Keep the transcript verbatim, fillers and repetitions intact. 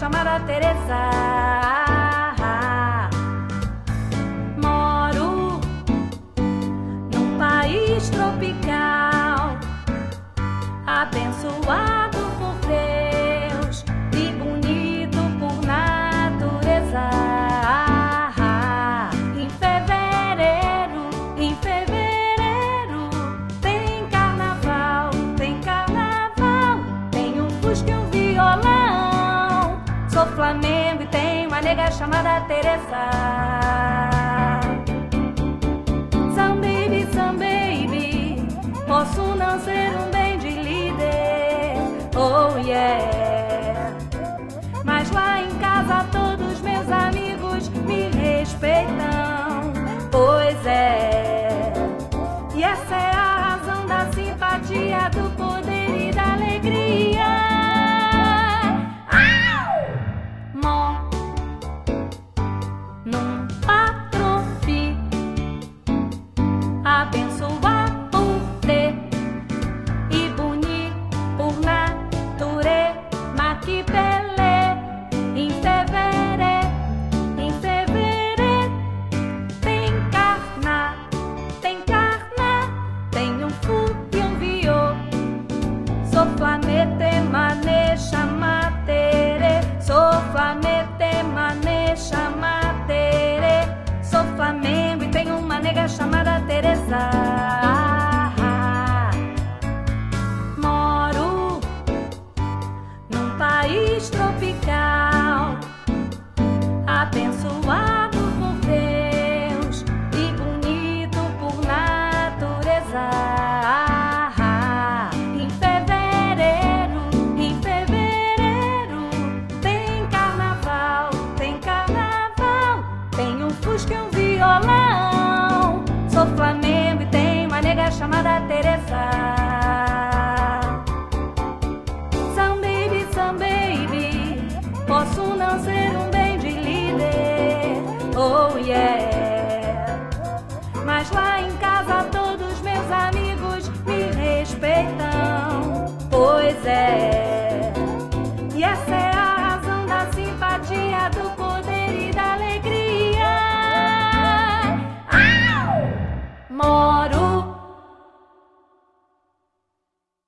chamada Teresa. Moro num país tropical, abençoado por Deus e bonito por natureza. Em fevereiro, em fevereiro, tem carnaval, tem carnaval, tem um fusca e um violão. Sou Flamengo e tenho uma nega chamada Teresa. Some baby, some baby, posso não ser um bem de líder, oh yeah, mas lá em casa todos meus amigos me respeitam, pois é, e essa é a razão da simpatia, do poder e da alegria. Mó num patrofi, abençoado por ter e bonito por natureza, que belé. Em fevereiro, em fevereiro, tem carna, tem carna, tem um fu e um viô. Sou flamete, mané, chamatere. Sou flamete, mané, chamatere. Sou Flamengo e tenho uma nega chamada Teresa. Moro num país tropical, abençoado por Deus e bonito por natureza. Em fevereiro, em fevereiro, tem carnaval, tem carnaval, tem um fusca e um violão. Sou Flamengo e tenho uma nega chamada Teresa. Some baby, some baby, posso não ser um bem de líder, oh yeah, mas lá em casa todos meus amigos me respeitam, pois é,